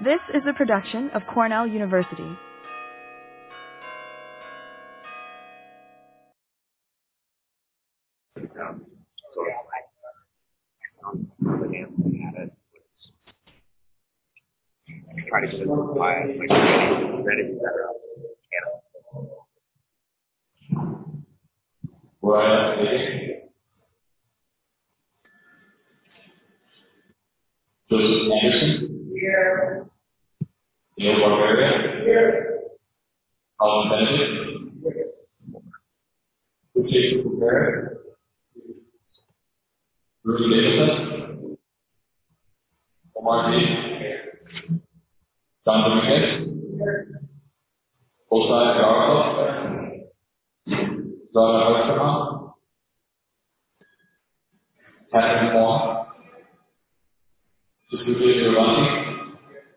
This is a production of Cornell University. Try to get it quiet, like ready to better up. Joseph Anderson. Here. Neil Barbera. Here. Colin Benedict. Here. Jason Rivera. Rudy Davidson. Omar D. John Dominguez. Osai Garza. Zara Westerman. Catherine Huang. Suzuki Giovanni.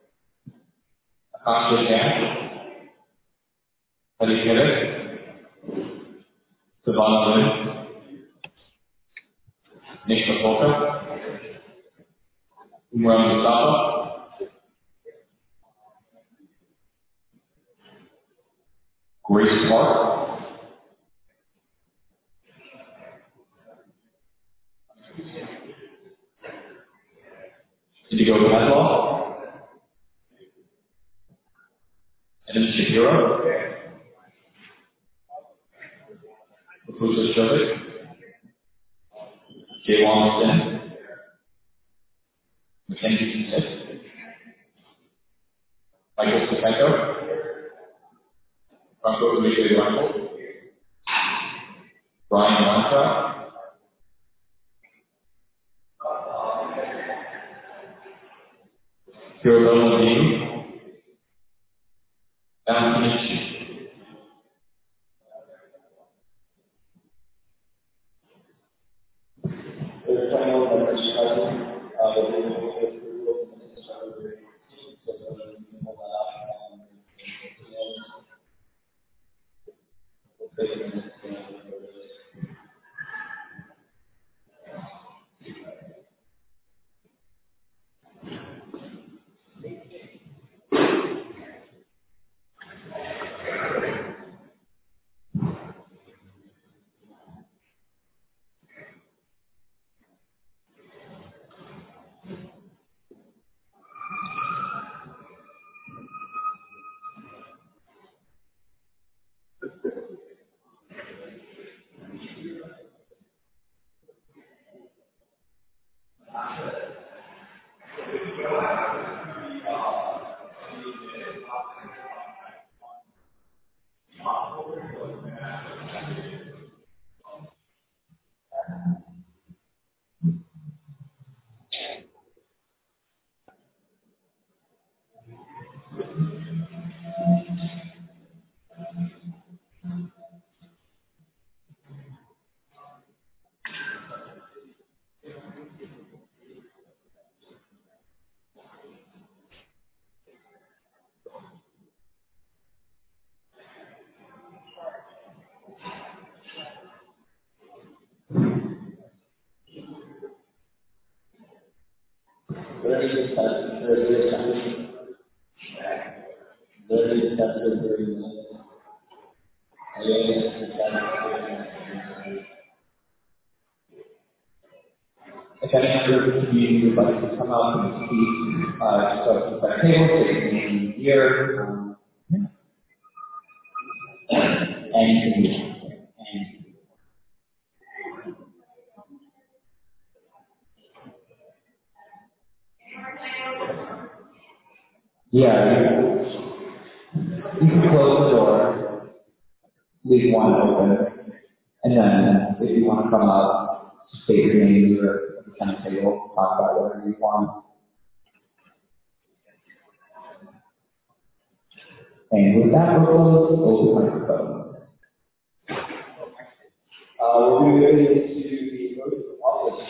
Akash Yan. Hadi Perez. Savannah Lynn. Nick Mapoka. Umar Mustafa. Grace Park. Indigo Padlock. Evan Shapiro. Mafusa Jovic. Jaywan Sin. Mackenzie Smith. Michael Stepenko. Franco Emilio Rifle. Brian Weintraub. Kirabella Dean. Alan Kinichi. The final members present, if any member of the community would like to come up and speak, just go to the table, take your name and year, and you can meet. Yeah, you can close the door, leave one open, and then if you want to come up, state your name or kind of table, talk about whatever you want. And with that, we'll close the microphone. We'll be moving into the vote of office.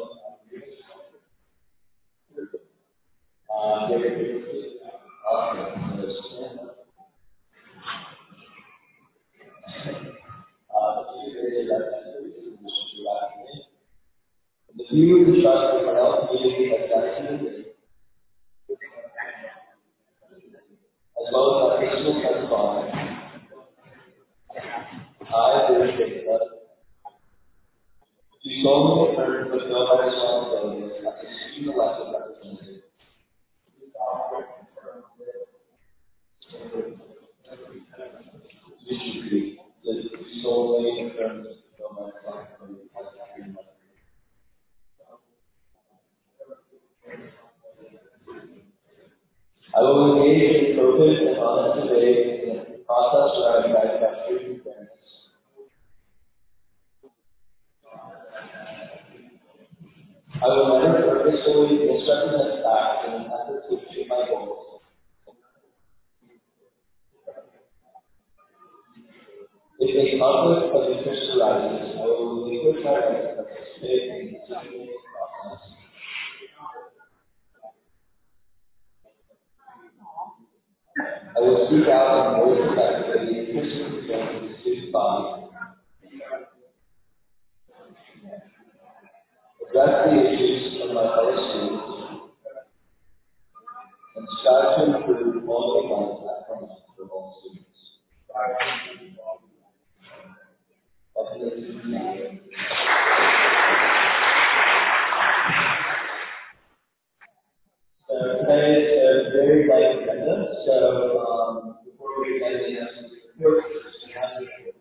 The view of the trust of Cornell Community Assessment I will engage in focused and honest debate in a process surrounded by justice and fairness. I will never purposefully misrepresent facts in an effort to achieve my goals. If a conflict of interest arises, I will relinquish my right to participate in the decision-making process. I will seek out and always protect the interests and concerns of the student body, address the issues of my fellow students, and strive to improve all the ones that come up for all students. So today is a very light agenda. So before we get into the report, we have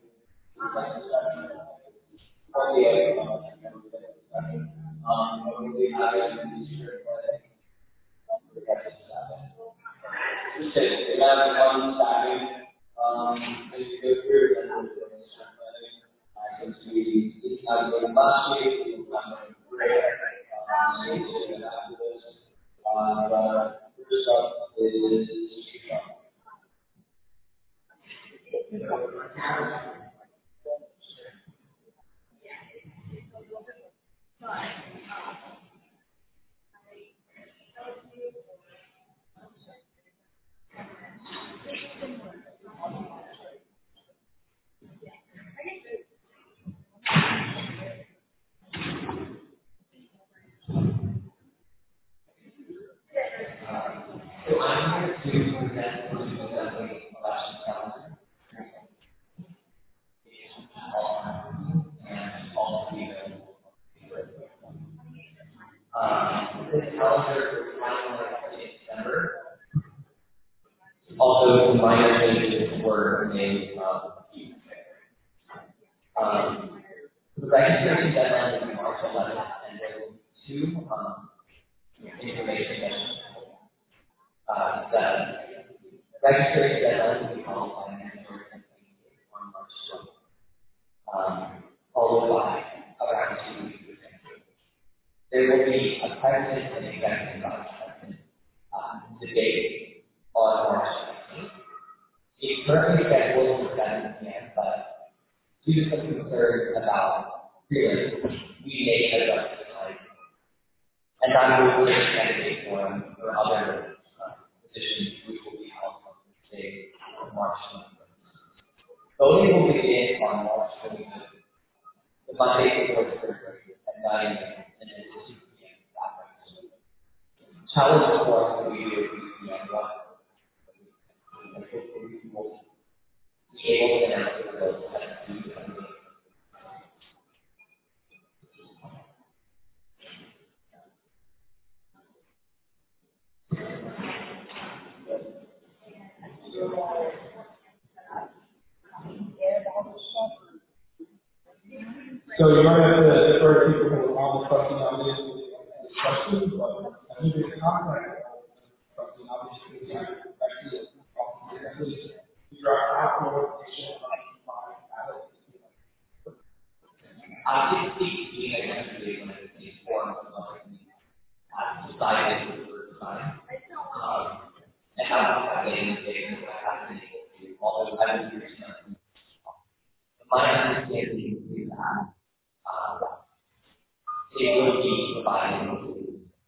also, some minor changes were made. The registration deadline will be March 11th, and there will be two information sessions. The registration deadline will be followed by an mandatory campaign on March 12th, followed by around 2 weeks of campaign. There will be a president and executive vice president debate on March 19th. It's currently scheduled for 7 p.m., but due to some concerns about freelance, we may adjust the time. And that will be a candidate forum for other positions which will be held on Tuesday, March 21st. Voting will begin on March 25th, the Monday before the Thursday at 9 a.m. and then 2 p.m. after. Challenge forums will be due at 1 and hopefully we will be able to announce the results at 2 p.m. So you might have to defer people who are on the trustee nominated questions, but I think it's not right. Trustee nominated actually figure out how to I think the eventually when it's formed decided for the first time. And how they happening to all the items my understanding is that it will be provided.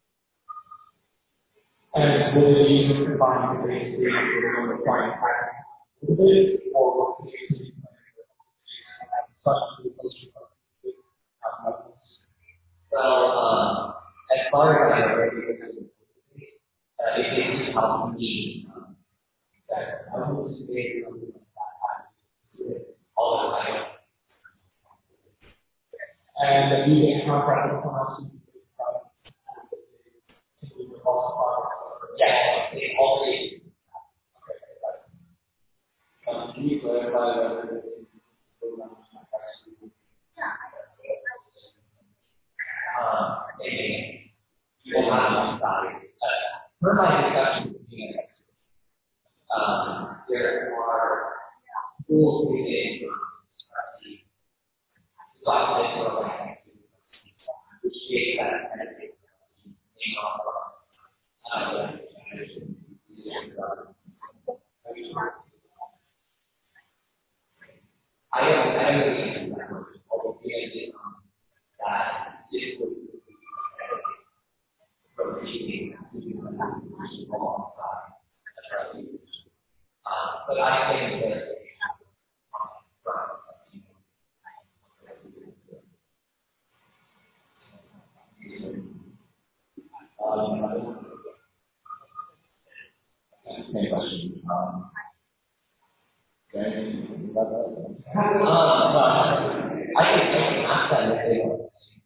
and will it be combined with the required practice or Well, as far as I know, it is how we that I will say all the time. and you get contract with someone Yeah, they always. Can you clarify whether You will have to stop it. Per my discussion with the there are tools created for which create that kind of thing. I am that this would from achieving but I think that Any questions? Okay. I can ask that if they want.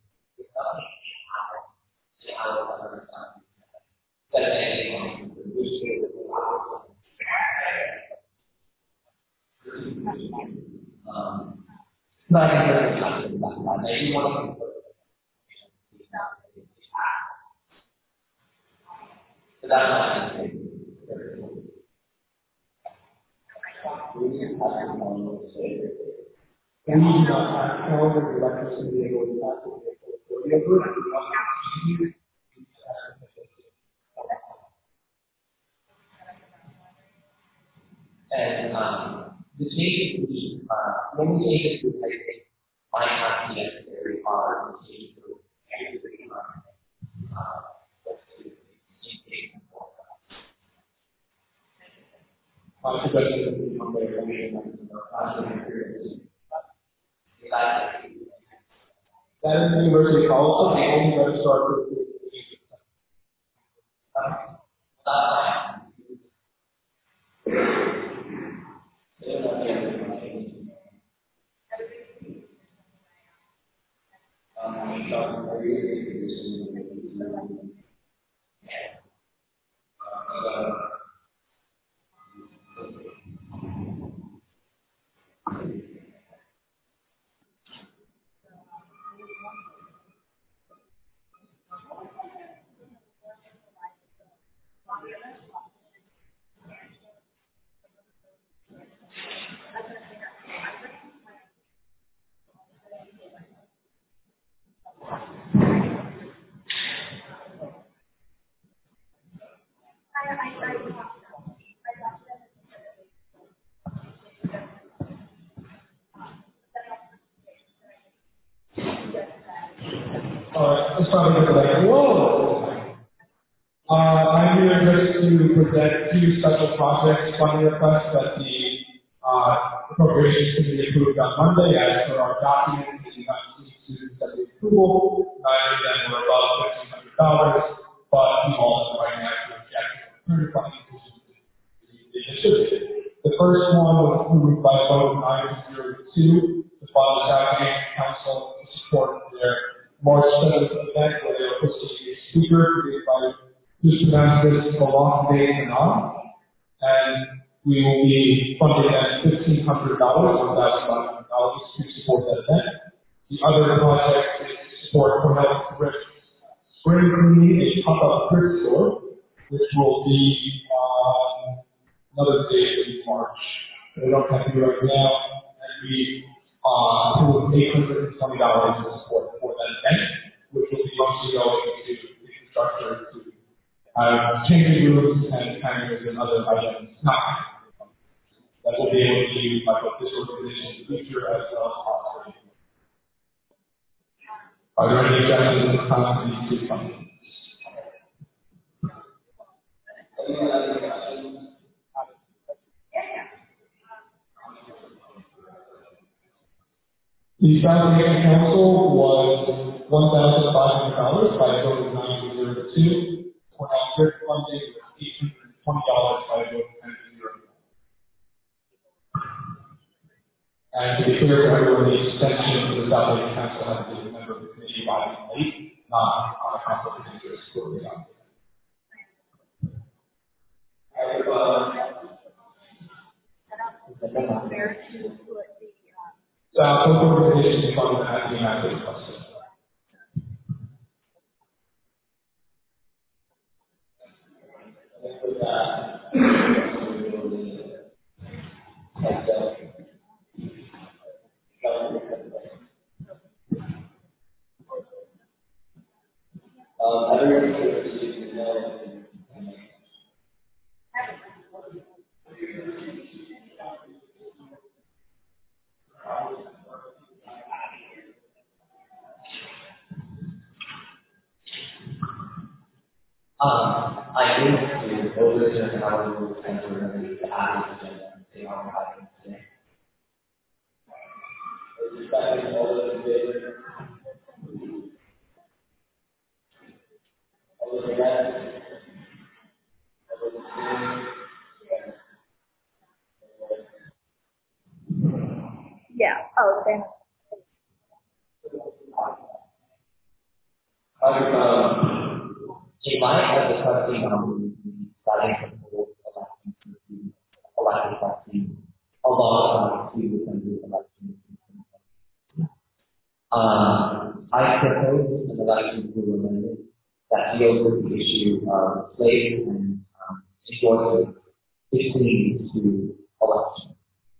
But I can talk about that. Maybe one of them. So that's not We do not have calendar electricity able to pass the and the changes when we change it to like might not be necessary hard to change to everything that is the University College, the only better start with let's start with like, whoa! I'm here just to present two special projects funding requests that the Appropriations Committee approved on Monday as per our documents. We have students that we approval. 9 of them were above $1,500, but we all have the right now to reject current funding decisions. The first one was approved by a vote of 9-0-2 to fund the South Hampton Council to support their March 7th event where they are hosting a speaker created by who's pronounced this Balong and we will be funding at $1,500 or $1,500 to support that event. The other project is to support Cornell Thrift Spring Cleaning, a pop-up thrift store, which will be another date in March. We don't have to do right now, and we approved $820 to support for that event, which will be mostly going to infrastructure to changing rooms and hangers and other items that will be able to be used by both this organization in the future as well as possible. Are there any objections in the time to these two fundings? The South Hampton Council was $1,500 by a vote of 9-0-2. Cornell Thrift funding was $820 by a vote of 10-0. And to be clear to everyone, the extension of the South Hampton Council has to be a member of the committee by late, not on a conflict of interest. Both organizations fund the acting active question. I think to overturn how we will temporarily the average agenda and say how we're having today. Second, all those in favor? All those against? All those abstaining? Yeah. Oh, then. In light of discussing starting to hold elected vaccine alongside two countries elections. I propose an election to amendment that deals with the issue of slaves and endorsement between the two elections.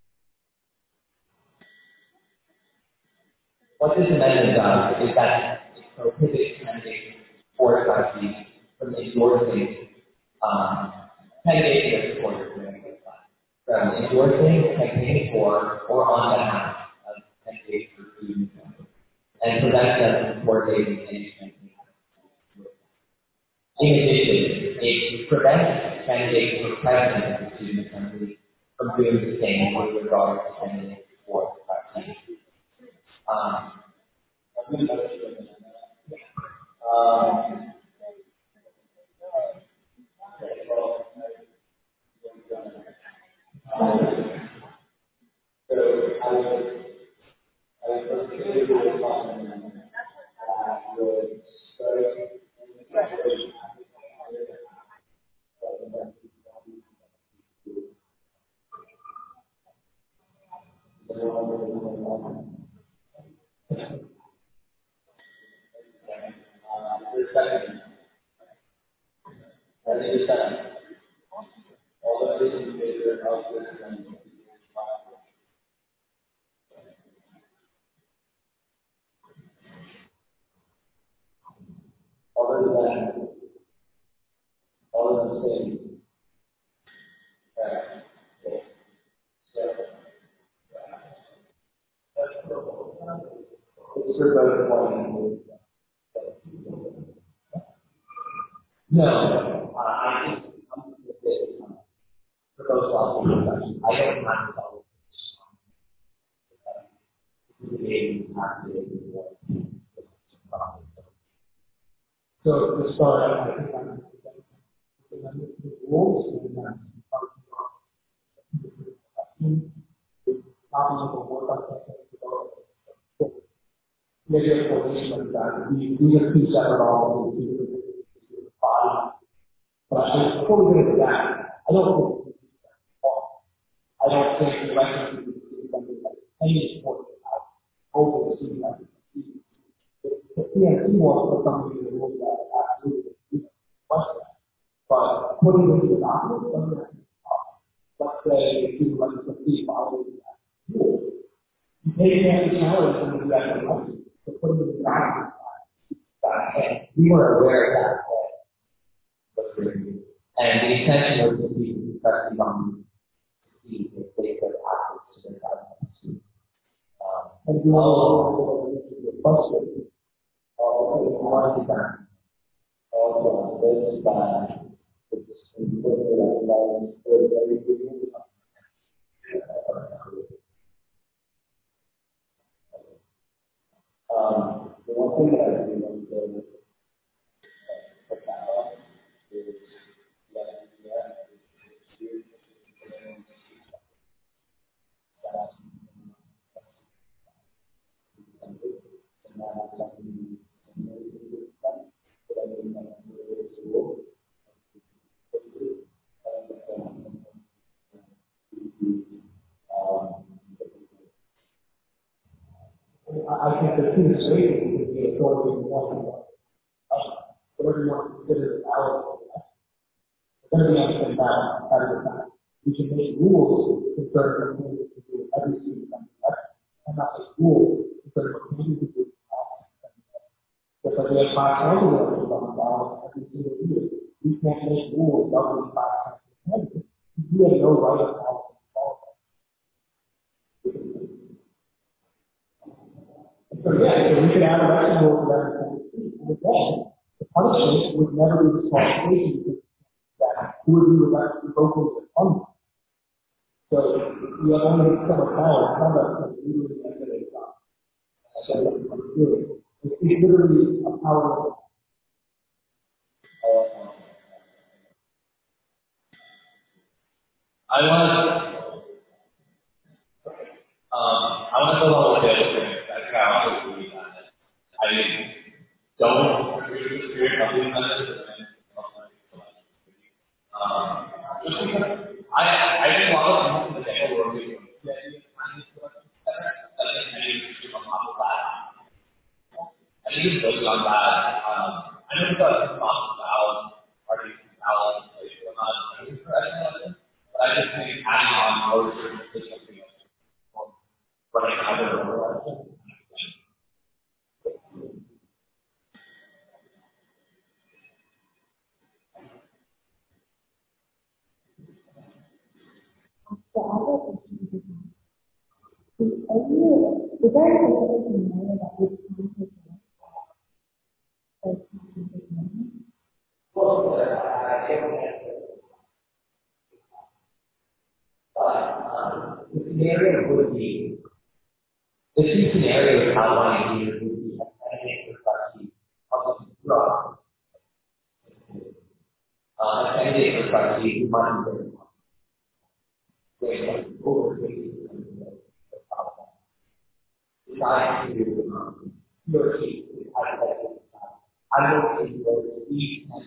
What this amendment does is that it prohibits candidates for parties from endorsing candidates that support during this time. From endorsing, campaigning for, or on behalf of candidates for student members, and prevents them from coordinating any campaign. In addition, it prevents candidates for president of the student assembly from doing the same with regard to candidates for president. All those in favor of this amendment? All those against? All those abstaining? No, I think I'm going to say for those lots of discussion. I don't have to follow So to start, I think I'm the rules and copies of the work on maybe a coordination of that. We have two separate offices, two bodies. But before we get into that, I don't think the election is something like any sport over the season. The PNC wants to put something in the rules that absolutely question. But putting it into the document doesn't have to be possible. Let's say if you like to see following that rule, they can't be challenged when you have the election. So put it in the document. we were aware of that. And the intention was to be pressing on to see if they could access to their guidelines. And you know, the question One time, also, this time, it's the one thing that I do want to say is I think the two statements would be authoritative one. Whatever you want to consider our we're going to be on the same battle at the time. We should make rules concerning what we do every single time, and not just rules concerning what we do. Just like we have 5 candidates on the ballot every single year, we can't make rules governing 5 candidates. We have no right of policy. So yeah, so we could add election rules for every single seat. And again, the punishment would never be disqualification because who would be revocable on. So you have only so much power, conduct, and legally manipulate God. So it's literally a power. I want to go on with it. That's how I was doing that. I don't agree with the spirit of doing that. I didn't want to the devil working. I think it's building on that. I know the talk about parties and balance, I'm not interested, but I just think adding on more to something else. Running out of the world. The scenario would be, the two scenarios outlined here would be a candidate for trustee of the drug. A candidate for trustee who might be over decide to locate the hypothetical. I will say that each and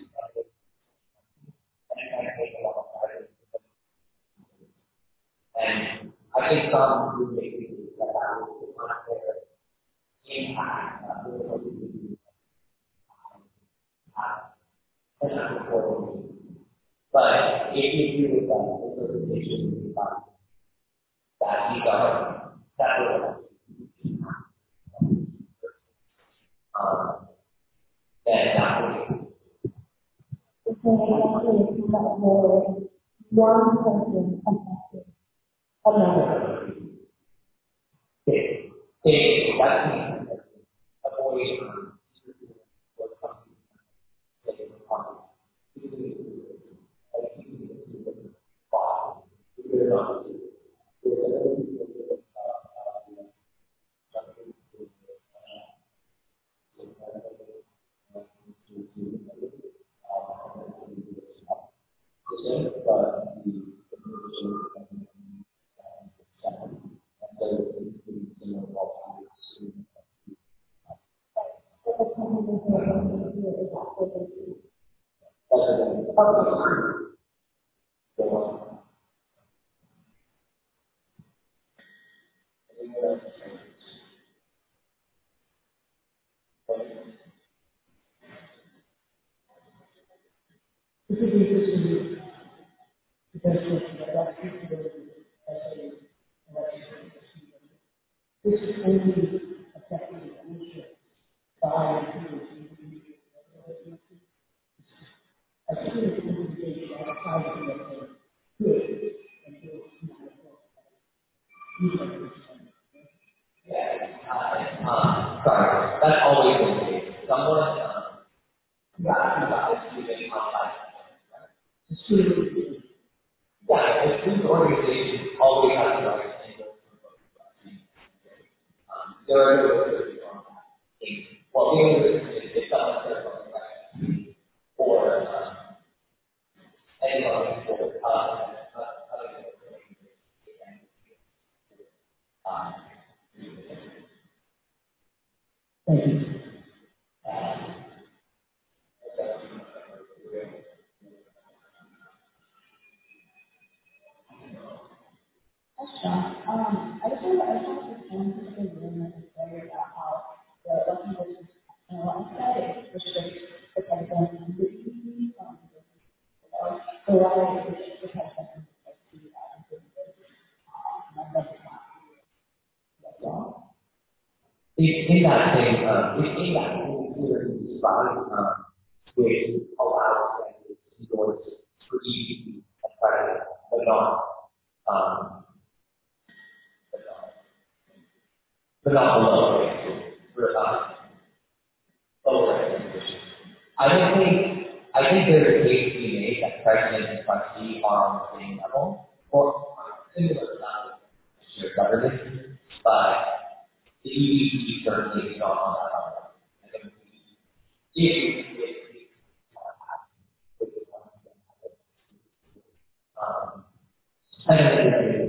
take a lot of time. And I think some would make it that I will not their impact but if you do the interpretation that these are that will then that will one person affected another. That's me. Avoid This is interesting because that's this is only affecting the nature by I think it's indicated outside of the good sorry, that's always the case. Someone got it outside. Yeah, the food organization always has the right there are well, if someone says something like or anyone for thank you. I just want to understand the room necessarily about how the recommendations and what I said is restricted because of the so why is it because of in that same in that design which allows them to endorse for easy and private, but not below lower. I think there's a case to be made that president and trustee are on the same level, or similar level to your government, but the EVP certainly is not on that level. I think I don't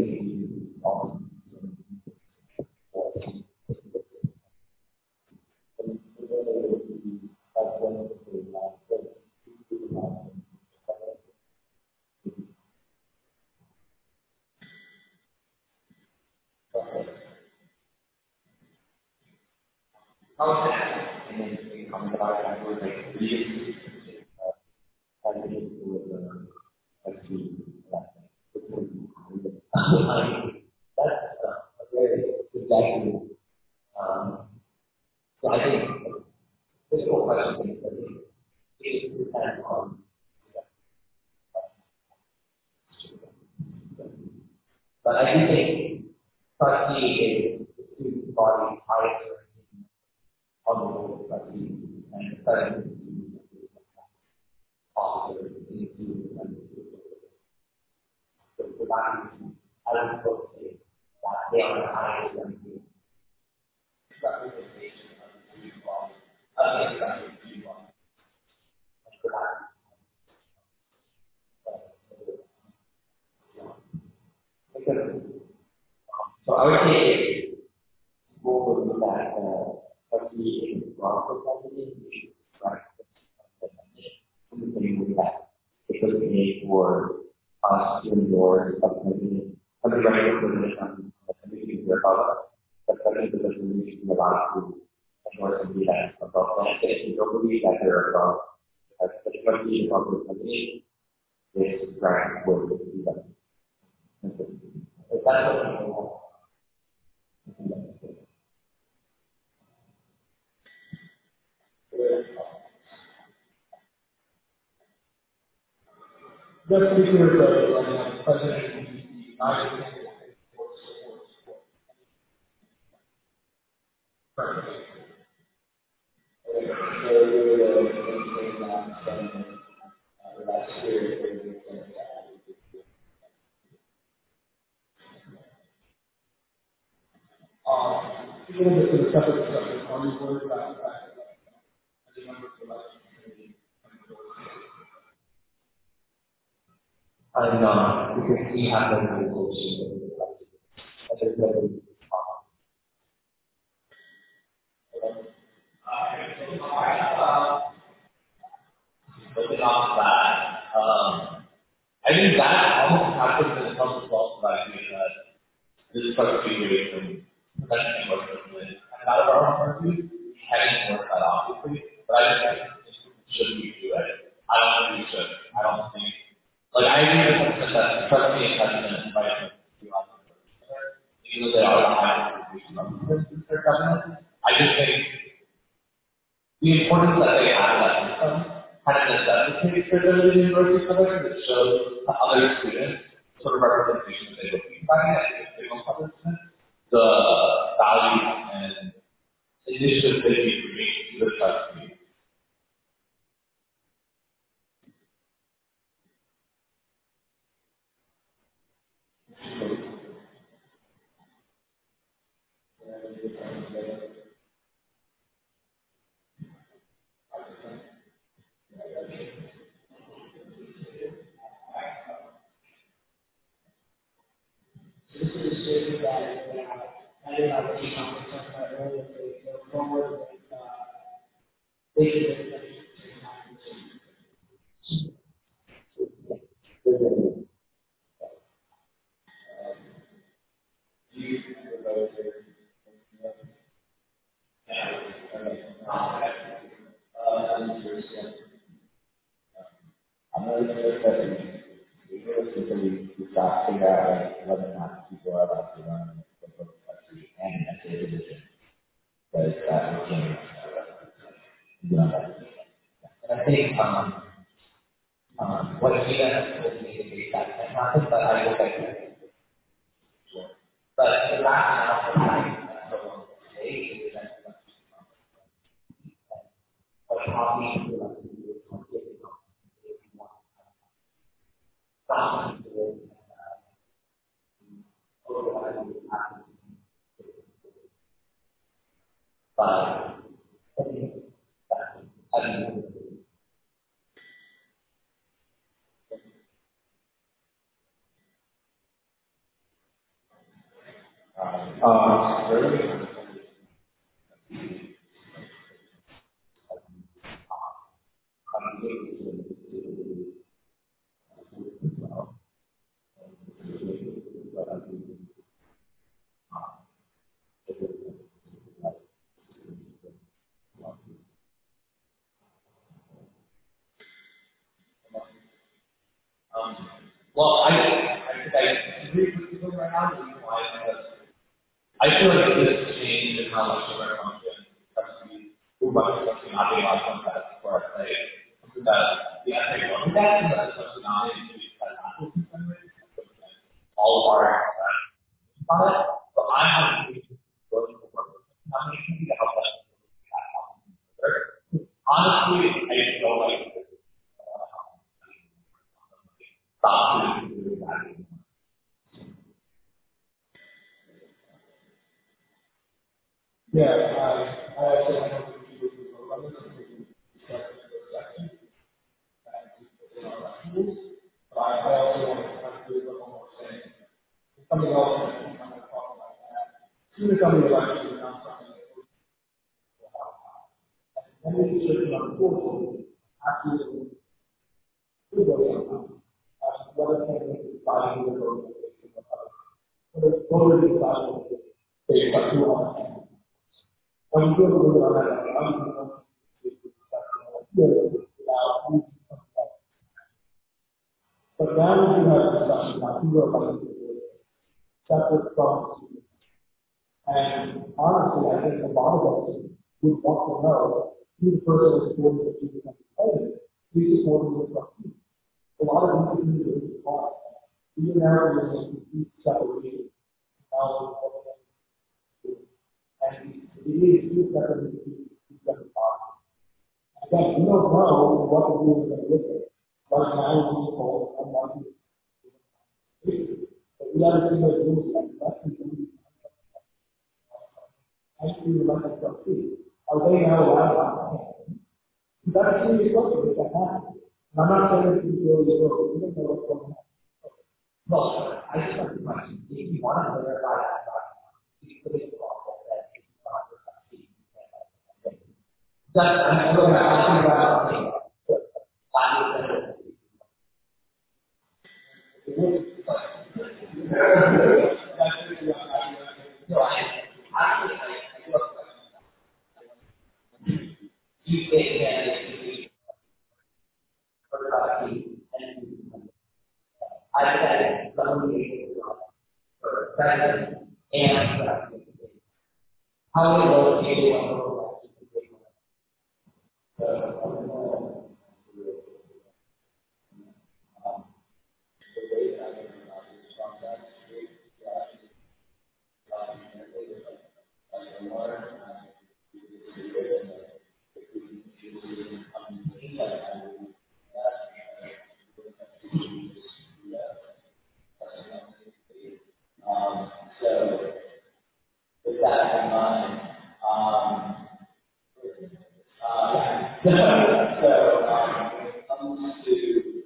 that's very exactly. So I think this whole question is depends on. But I do think trustee is the student body's highest ranking on the board of trustees, and the president is officer in the student and so for that reason, I would both say that they are the highest ranking representation of the student body, of the student body. And for that reason, so I would say more than that, trustee is wrong for president, we should try to that. It could be for us doing your subcommittee, under regular position on the committee of our the president position needs to be allowed to endorse and do that above that. If you don't believe that they're above, as the trustee of the committee, this grant will do that. If that's what you want. Just to be clear, the president of the United States supports. Even if it's a separate discussion, are you worried about the fact that as a member of the election committee, I'm not, because we have no negotiation. There's no Building off that, I think that almost happens in some results that because this trustee rate from professional workers and out of our own purview, we haven't worked that obviously, but I just think should we do it? I don't think we should. I don't think, like, I agree with the trustee and president invited to be on the board, even though they are the highest institution of their government. I just think the importance that they have that system kind of necessitates their ability to embrace each other that shows to other students sort of representation that they would be finding as signal public students, the value and initiatives they can create to the trust community. this is a decision that I did not see something about earlier, they go forward with vision. I'm really interested in realistically, we've got to figure out like whether or not people are about to run the book trustee and that's a position. Because that would change beyond that. And I think what he does is maybe that can happen, but I will take it. But the rationale for having that today is that what how we do Really? Well, I think I agree with you right now. The reason why is because I feel like this change in how much of our function has to be moved on to something not being on some kind of for our play. Something that the essay wasn't that, and that's something not being used by all of our on it. So I'm going to work with I'm going to help us honestly, I don't like stop doing that. Yeah, I also have to do but I also want to do a little more saying something else that I'm going to talk about that. Even something that actually not something and this is just unfortunately absolutely what is the deciding the organization of others. What are the deciding based on who are when you give a little bit on that, but now we have discussion about who are going to do it, separate from the and honestly, I think a lot of us would want to know who the person is supporting the student and the who's supporting the trustee. A lot of these things are hard. Even now, we're in a complete separation. And it is two separate entities, two separate bodies. Again, we don't know what to do with it. Right now, we're told I'm not doing it. But we understand that rules like that. Actually, like a trustee. Are they now allowed? That's really important if that happens. I'm not saying that you really will. You don't know what's going on. Well, I just have a question. If you want to verify that document, you put it in the law that it's not your trustee. That's, I'm going to ask you about something. I said, for president and how we located so with that in mind, comes to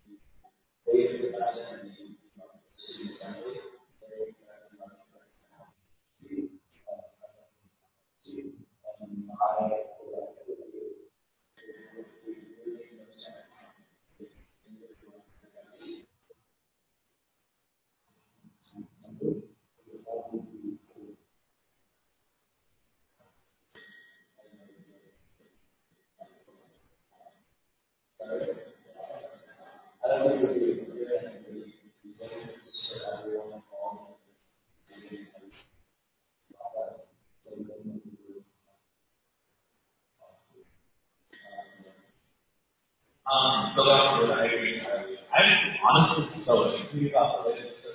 so that's what I agree. I'm honestly so angry about the way this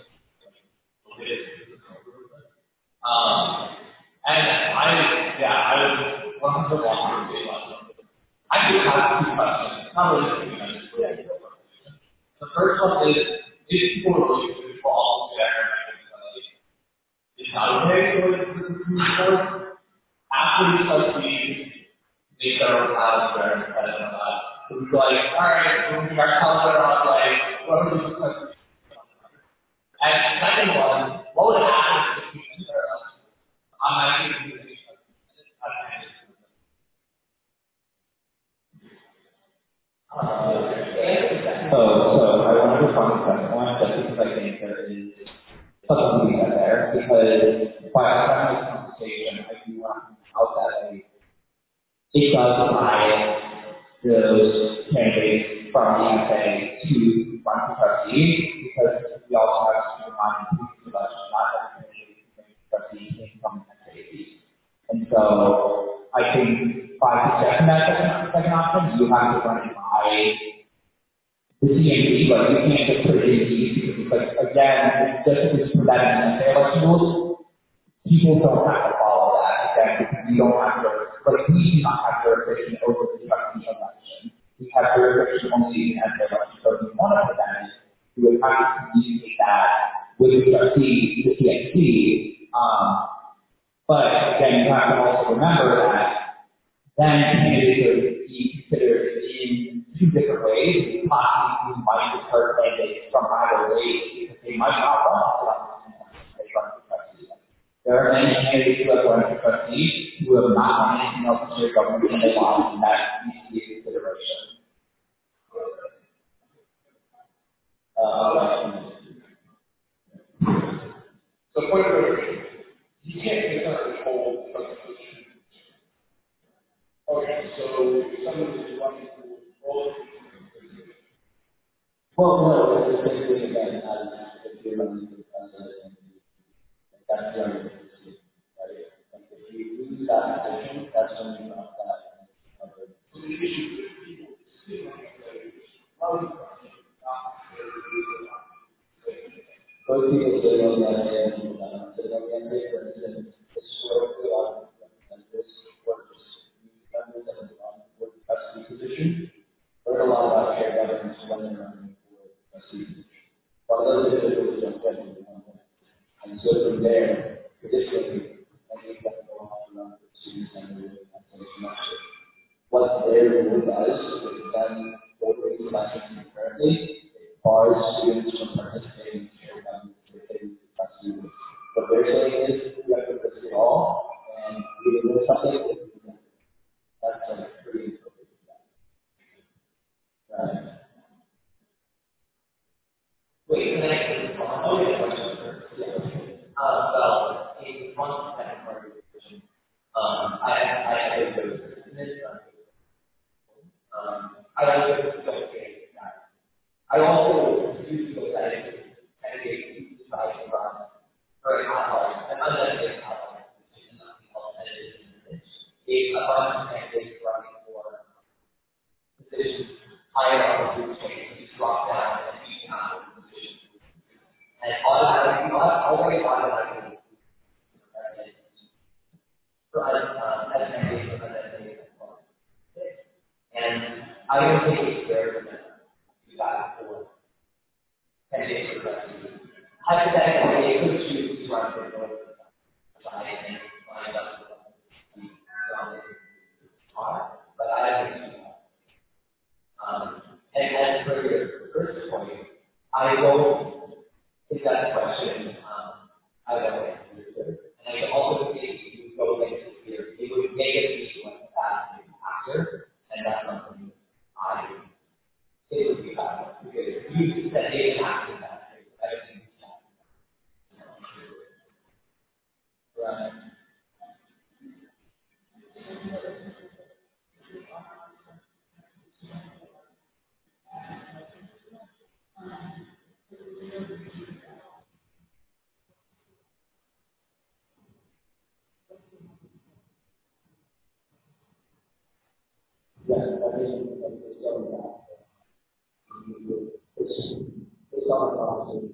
I was one of the longer I do have two questions. Not really two questions. The first one is people are really good for all of their it's not okay for the Supreme Court after the trustees make their own house their president. It was like, all right, we're going to our color on like is something to be said there, because by having this conversation, I do want to point out that it does bias those candidates from the USA to run for trustee, because we also have to keep in mind in previous elections, not every candidate who can trustee came from the SAT. And so I think by suggesting that second option, you have to run it by the CMP, but you can't just put it in the because it's like, again, just because it's presented in the election rules, people don't have to follow that. Again, because we don't have to, like, we do not have jurisdiction over the trustee election. We have jurisdiction only in the election. So if you want to present it, you would have to communicate that with the trustee, the CMP. But again, you have to also remember that then candidates would be considered in two different ways. Possibly you might deter candidates from either way because they might not want to run for trustee. There are many candidates who have run for trustee who have not done anything else in their government and they want, and that needs to be a consideration. So point of clarification, you can't necessarily hold the Constitution. Okay, so someone is running for all. Well, no, it's basically again, if you're running for president, that's the only thing, right? Like if you lose that position, that's when you drop that. Most people say no candidate, say no candidate, for instance, historically, this works, members that have run for the trustee position, learn a lot about shared governance when they're running for trustee position. But those individuals don't get into the and so from there, traditionally, I think that go on to run for student senator and semester. What their rule does is then voting elections concurrently, it bars students from participating in shared government within the trustee. What they're saying is you have to risk it all, and if you do something, that's like pretty important. Right. Wait, can I ask you a question first? Well, in one second part of the question, I have to go to this. I also don't get that. I also use the candidate who decides to run very high and unnecessary high if a bunch of candidates running for positions higher up the food chain, you drop down and you have a position. And automatically, already automatically, as candidates for unnecessary. And I don't think it's fair to do that for candidates for trustee. Hypothetically, they could choose to run for both sides and find out but I don't think so. And as for your first point, I don't think that question, I don't answer. And I also think you go against it here. It would make it be like that after, and that's something it would be bad. Because you said they didn't have to do that. I don't think it's that. Right. Yes, that is it's going back. It's all about it.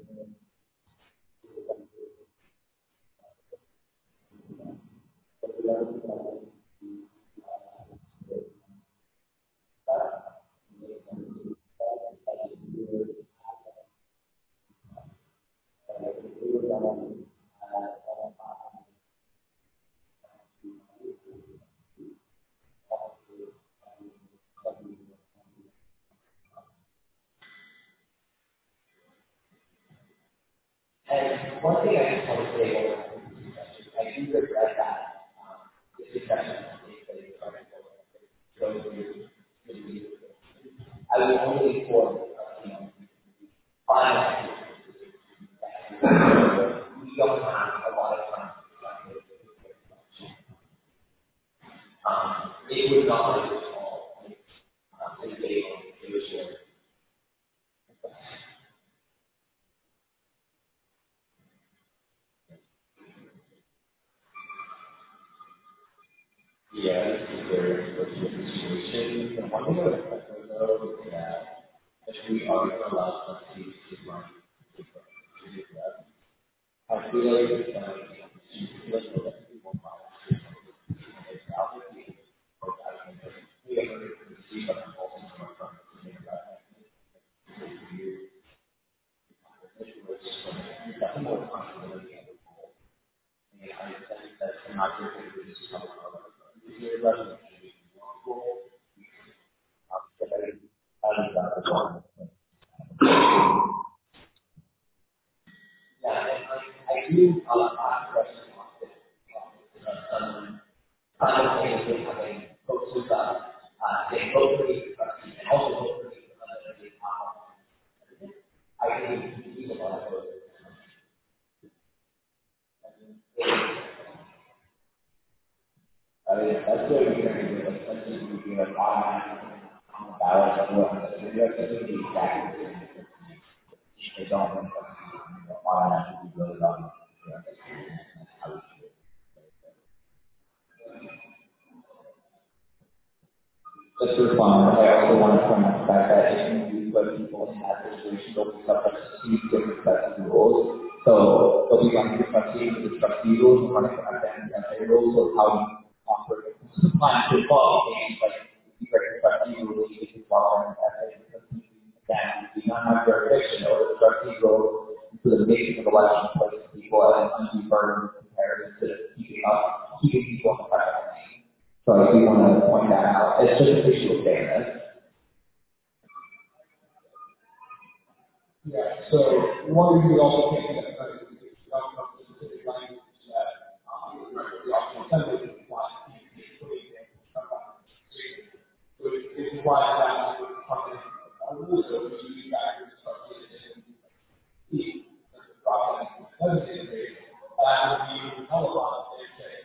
And one thing I just want to say about I do regret that this discussion takes place I was only for finalize Yeah, this is very appropriate situation. And one thing I would expect though is that if we are going to allow trustees to run the program, I feel like it's going to be like the rest of people bias. It's out with the or I don't know, we have to see what I'm also from to make that that's more responsibility and I think that's not your business to come up. Yeah, and I do ask questions simultaneously having folks who they hopefully and also hopefully I can use a lot of those. I mean, that's what we're going to do. That's just going to be like automatic on the ballot. That's going to be exactly the same. They don't want to automatically be voted on. Just to respond, I also want to point out the fact that if you do put people in that situation, they'll be subject to different sets of rules. So they'll be running the trustee with the trustee rules, running the FA rules, so how you operate. Sometimes to follow things like you break the trustee rules, you can follow an FA again, you do not have jurisdiction over the trustee rules to the nature of election places people as an undue burden compared to keeping people in the practice. So I do want to point that out. It's just an issue of fairness. Yeah, so one thing we also can't get credit is the outcome of the specific language that the optional assembly is applying to so it implies that with the rules that we use factors such as the process doesn't integrate, that would be televised and say,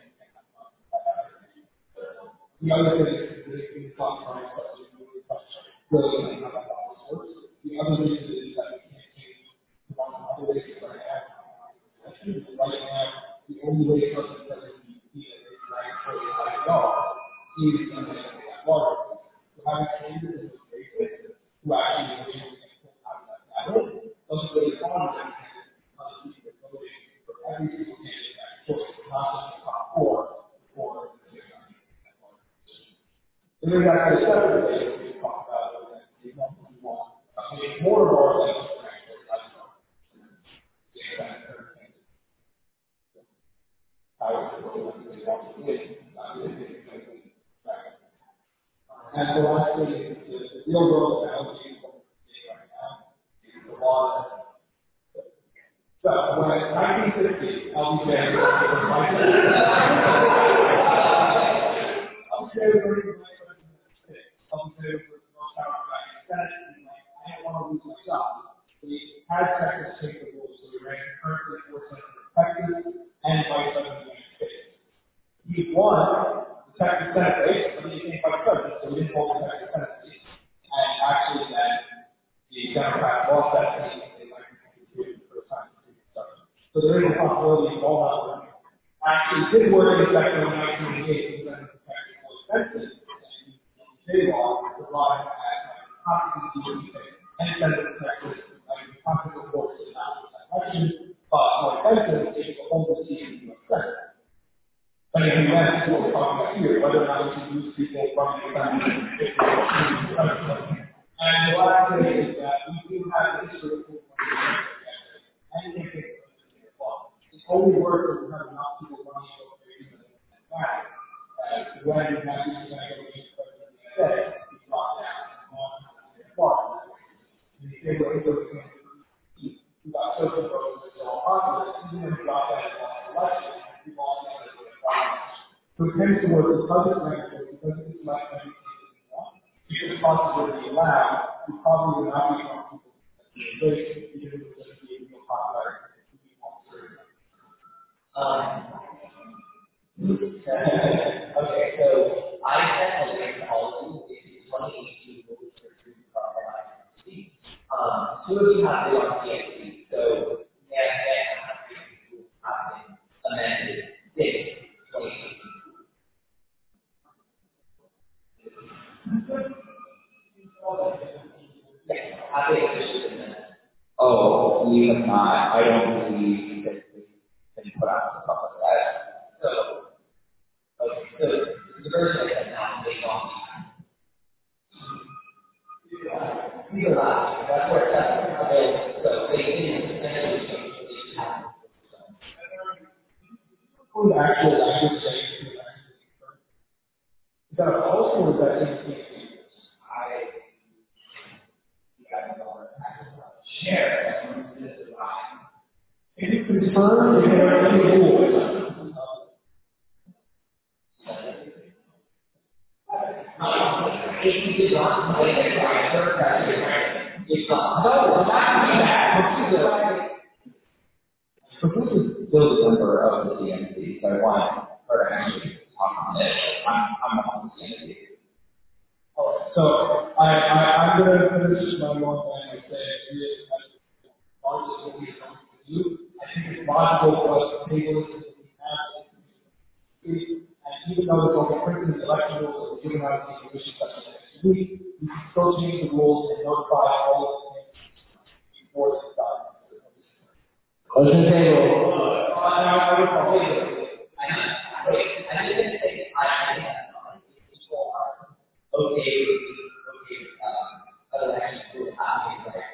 the other thing is the classifying questions really touch really how that process works. The other reason is that we can't change one other ways right now. Right now, the only way for us to be right for the IR is to make that water. So having changes in the basis to actually make it out of that matter, those really hard to for every single candidate that choice, not just the top four for and then that's the second thing we talk about that we want. More and more things and the last thing is the real world analogy of what we're seeing right now is the law. So when in 1950, I'll be there I don't want to lose my job. We had Texas take the rules, so we ran currently for Texas and vice president of the United States. He won the Texas Senate race, but he became vice president, so we didn't hold the Texas Senate race. And actually, then the Democrats lost that race in 1952 for the first time. So there is a possibility of all that working. Actually, did work in Section 1988 when the Texas was expensive. State law provides constitutional and send it to Texas, constitutional courts in that election, but more expensive is to hold the seat in the U.S. Senate. But if you went to what we're talking about here, whether or not we should use people from the Senate, and the last thing is that we do have this sort of and we think it's law. It's only works if we have enough people running for that. When you have these said, it's brought down on the they were able to got social votes and so on, even if brought that on election, people also said it was so it tends to work because it's negative, because it's less than if the possibility allowed, we probably would not be from people even if it was just being real popular. Okay, so I had a link policy in 2018 two of you have it on PhD, so that have been amended since 2018. we have not, I don't believe that we can put out stuff like that. So, the version I said now, they don't. That's where it's at. So they didn't essentially change what they have. What would actual language say to the language? Is that a policy or is that anything? Share. Can you confirm if there are any rules? If you did not play the character, that's it's not. No, it's not that. So this is still the member of the CMC, so I want her to actually talk on this. I'm not on the CMC. So I'm going to finish my one thing by saying what we are going to do. I think it's logical for us to table it as we have it. And even though it's only printed election rules that were given out of the commission session next week, we can still change the rules and notify all of the things before it's done. Motion table. I didn't say I people are okay with other actions to happen.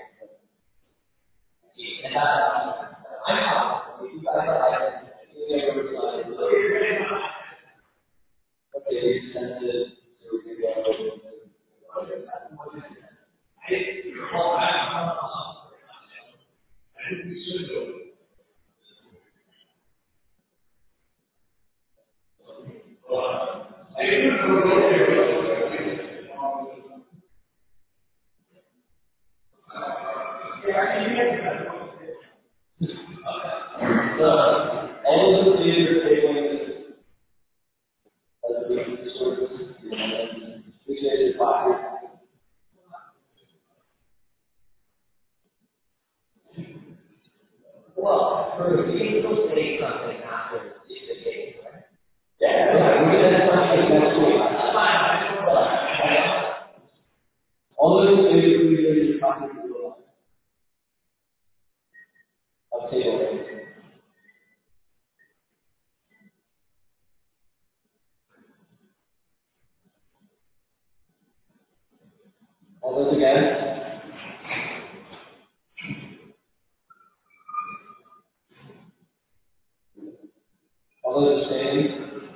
And that's I'm not. If you guys are okay, send it to all of the theater tabling which is well, for the people to say something after it's the case, right? Yeah, we're going to something next week. That's fine. All those things we really talking to I'll table it. All those again? All those abstaining?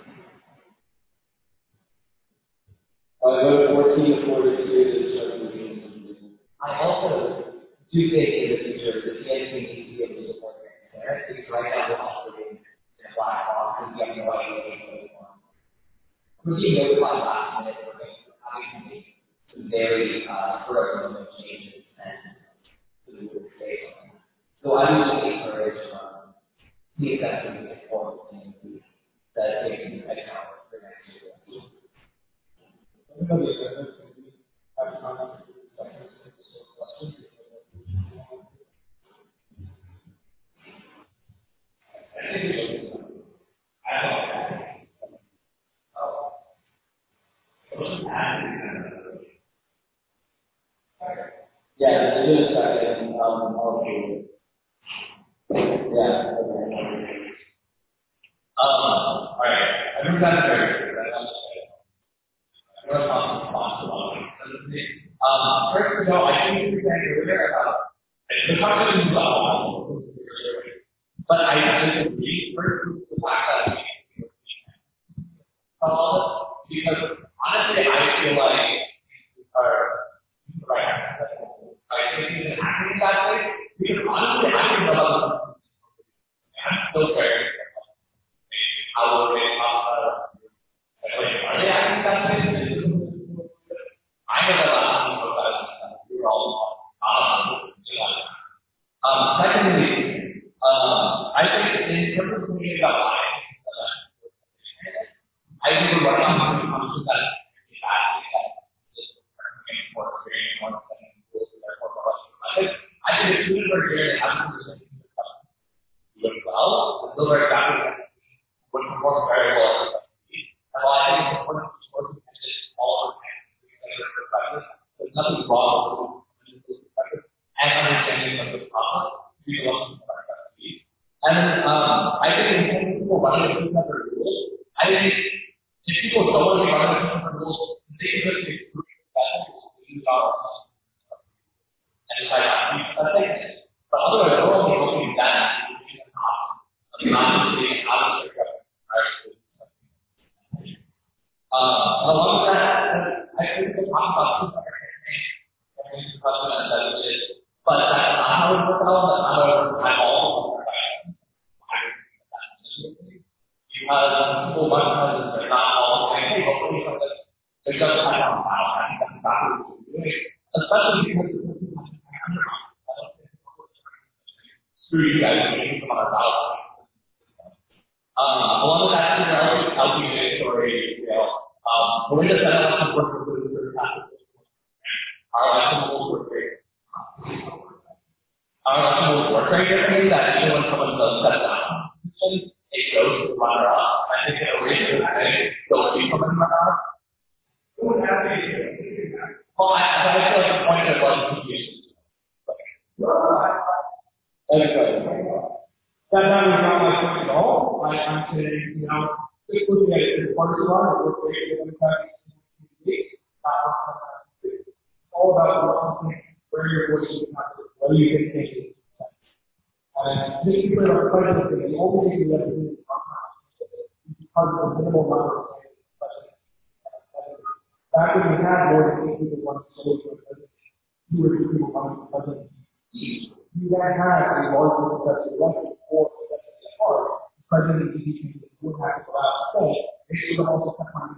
I vote 14 to 42 to start the meeting. I also do think in the future the CNC needs to be able to support transparent because right now we're operating in a black box and we have no idea what's going on. We're being notified last minute for obviously some very personal changes and to do with space. So I would just encourage the assessment of the form of CNC that taking account for next year. Yeah, it is second. Yeah. All right. I think that's very good. First of all, I think we can hear about the question is but I disagree first with the fact that because honestly, I feel like I think it's happening that way because honestly, I think about I'm still very how they are they acting that way? I know a lot of people that we're all secondly, I think in terms of thinking about life, I think we're running on assumptions that I think it's really very good to have look well, those are exactly what performs very well. And while I think it's important to work with all perspectives, there's nothing wrong with this perspective and understanding of the problem. And I think in people running different rules, I think if people don't run different rules, they just get through that and try to keep a thing. But otherwise, we're only looking at that not being out of along with that, I think we'll talk about but that's not how it works out. That's not how it works at all. Because people much times they're not all saying, hey, hopefully something they're just kind of especially because screw you guys, you come on about. Along with that, I'll give you a story. Melinda set up some work with our election rules were great. Our election rules work very differently that even when someone does step down, it goes to the runner up. I think in a race where I don't see someone run up. Well, I feel like the point of it wasn't confused. That's not my point at all. I'm saying, just looking at it, party line, we're creating all about where your voice is not, what do you think it is. And this is where our president is the only thing we have to do because of the minimal amount of back when we had more than 8 people running social president, 2 or 3 people running president. You then have a larger successful election or the president would have to go out and say, they should also come on.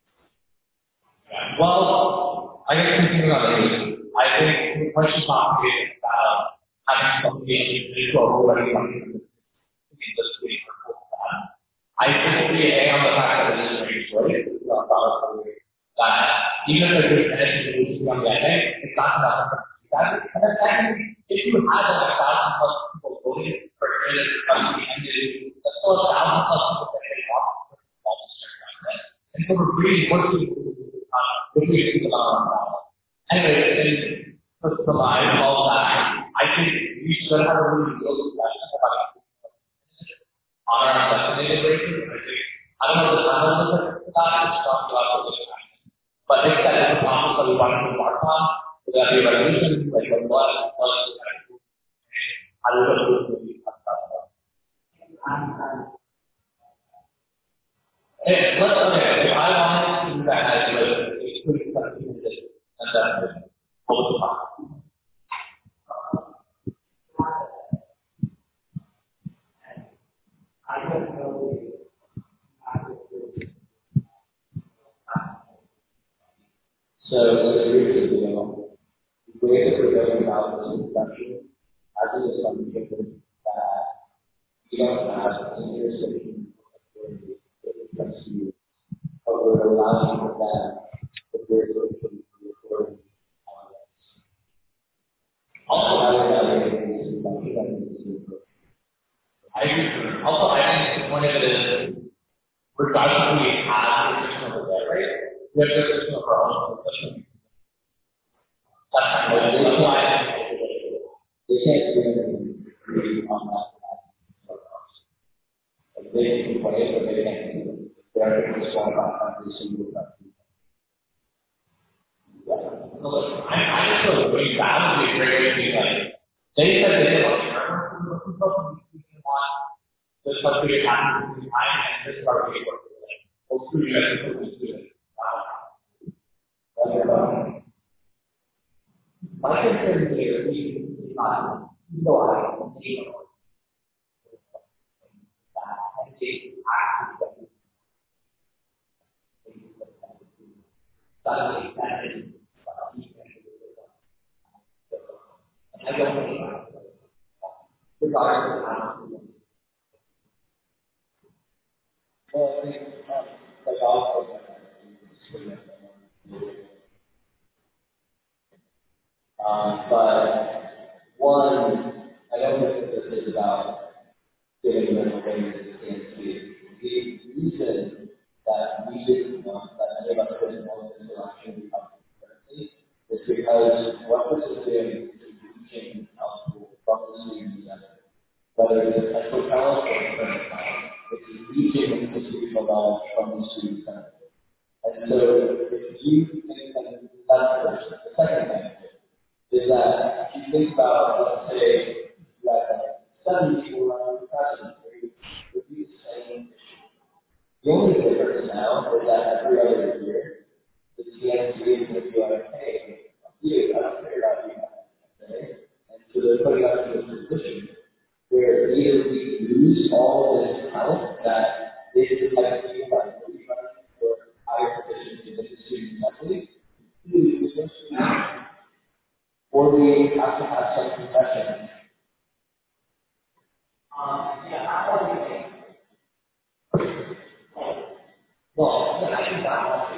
Well, I guess thinking about it, I think the question about having something already coming just waiting for that. I think the on the fact that it is very short, that even if there's anything on the end, it's not enough. And then secondly, if you have 1,000 plus people voting for it to come to the end, that's still 1,000 plus people that they want for all this government. And so we're really working with the ballot. Anyway, to summarize all that, I think we should have a really good discussion about on our designated races. I don't know the time of this about this, but if that is a process that we want to embark on, would that be a resolution? Like what how do we do Hey, let's if I wanted to do that as it's pretty something and that's all the time. I don't know. So here's the deal. The way that we're going about this discussion, as an assumption that you don't have an intersection against you, but we're allowing for that if we're going recording also, I agree. Also, I think the point of it is, regardless of we have the system of the right? We have the system of our own system. That's kind of why they can't do anything on that. Like they can play, but they can't do it. They're going to swap out every single country. I just feel really that would be a great way to be like, they said they didn't want to learn this country happens in time and this part of the work. Well, screw you guys, do it. My concern here is not, I don't need I don't know. Regardless of how but one, I don't think that this is about giving them things that can't see. The reason that we didn't want that any of us didn't want this election is because what this is doing is reaching out from the students whether it's a hotel or a current account. It's reaching institutional knowledge from the student center. And so if you think that that's the second benefit is that if you think about, let's say, you have 7 people around the classroom, it would be the same issue. The only difference now is that every other year, the TNC is going to be like, hey, you, I don't care about you. Okay? And so they're putting us in this position where either we lose all of this talent that is the type of people that are really running for higher positions in the student mentally, or we have to have some concession. Well, yeah, I think that one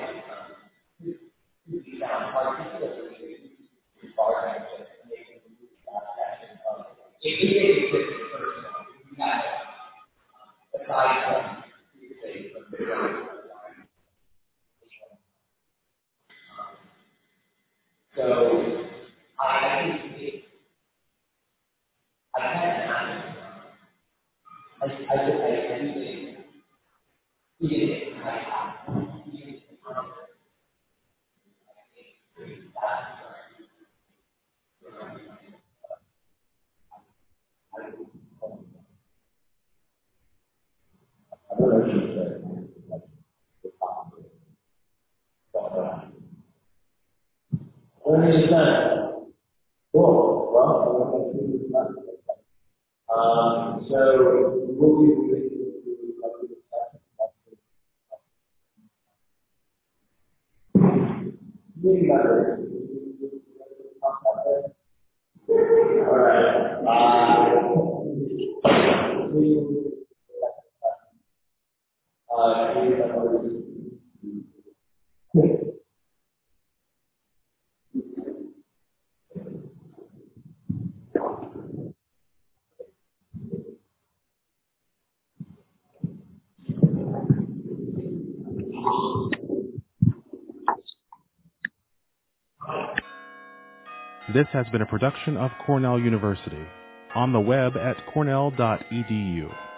is down particularly far and making that action. If you take this first one, you have aside from say from the so I think I can't imagine. I think Cool. Well, so we'll be really better. All right. This has been a production of Cornell University. On the web at cornell.edu.